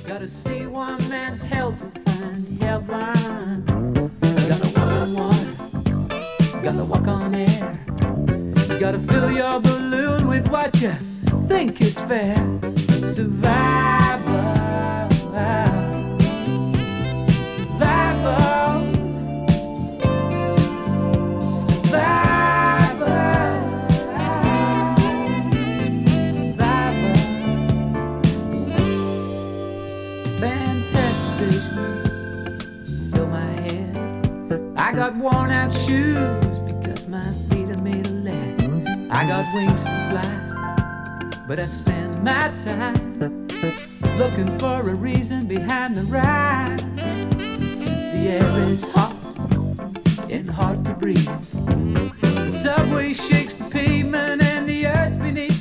Gotta see one man's hell to find heaven. Gotta walk on water, gotta walk on air. You gotta fill your balloon with what you think is fair. Survival, survival, survival, survival. Fantastic vision fill my head. I got worn out shoes because my feet are made of lead. I got wings to fly, but I spend my time looking for a reason behind the ride. The air is hot and hard to breathe. The subway shakes the pavement and the earth beneath